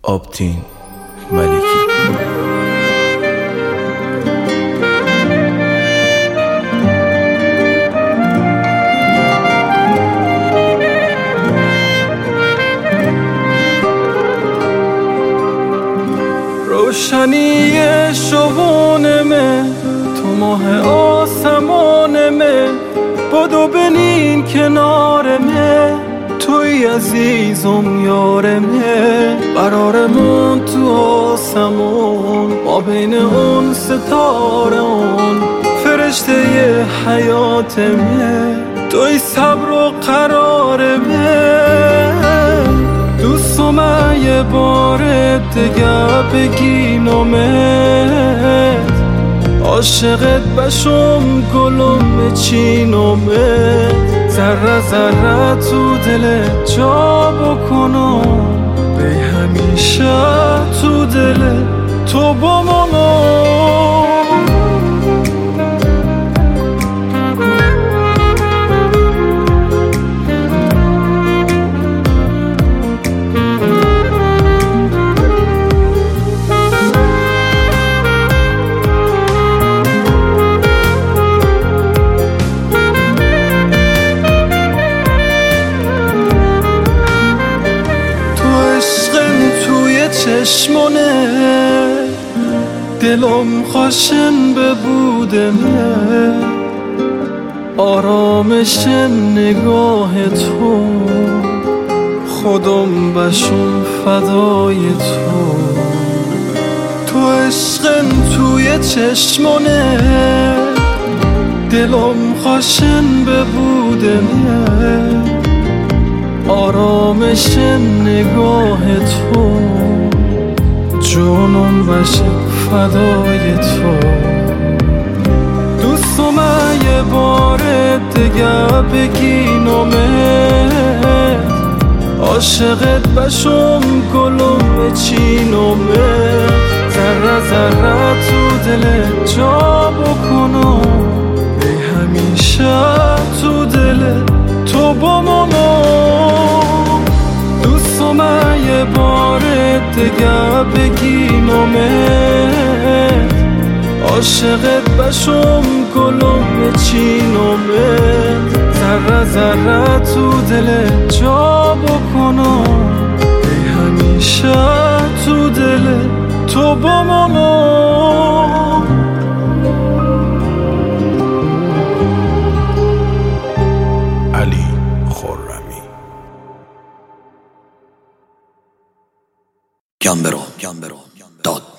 آبتین ملکی. روشنی شبانمه تو ماه آسمانمه، بدو بنین کنارمه، توی عزیزم یارمه. قرارمون تو آسمون ما بین اون ستاره اون فرشته حیاتمه، توی صبر و قرارمه. دوستم یه بار دیگه بگینمت، عاشقت بشم گلم چینمت، ذره ذره تو دلت جا بکنم، به همیشه تو دل تو بمانم. چشمونه دلم خاشن به بودمه، آرامش نگاه تو خودم بشم فدای تو. تو عشقن توی چشمونه دلم خاشن به بودمه، آرامش نگاه تو جونم بشه فدای تو. دوستم یه بار دیگه بگینمت، عاشقت بشم گلم چینمت، ذره ذره تو دلت جا بکنم، به همیشه تو دل تو بمانم. دوستم یه بار دیگه بگینمت، عاشقت بشم گلم چینمت، ذره ذره تو دلت جا بکنم، به همیشه تو دل تو بمانم. علی خرمی. گمبرو